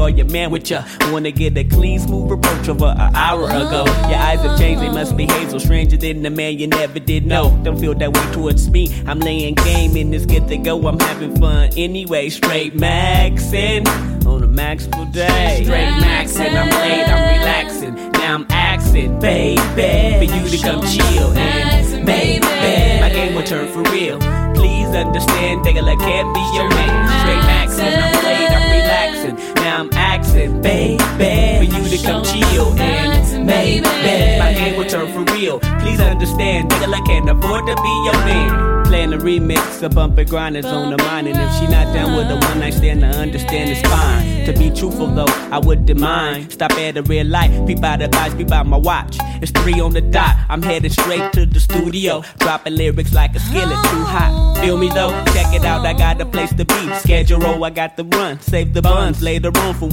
or your man with ya. Wanna get a clean, smooth approach over an hour ago. Your eyes have changed, they must be hazel. Stranger than the man you never did know. Don't feel that way towards me. I'm laying game in this get to go. I'm having fun anyway. Straight maxin' on a maxful day. Straight maxin', I'm late, I'm relaxing. Now I'm asking, baby, for you to come chill and baby, my game will turn for real. Please understand, nigga, I can't be your man. Straight maxin', I'm late, I'm relaxing. Now I'm asking, baby, for you to come chill and baby, my game will turn for real. Please understand, nigga, I can't afford to be your man. Playing a remix, a bump and grind is on the mind. And if she not down with a one night stand, I understand it's fine. To be truthful though, I wouldn't mind. Stop at a red light, peep out the lights, peep out my watch. It's 3 on the dot, I'm headed straight to the studio. Dropping lyrics like a skillet, too hot. Feel me though? Check it out, I got a place to be. Schedule, I got the run. Save the buns later on for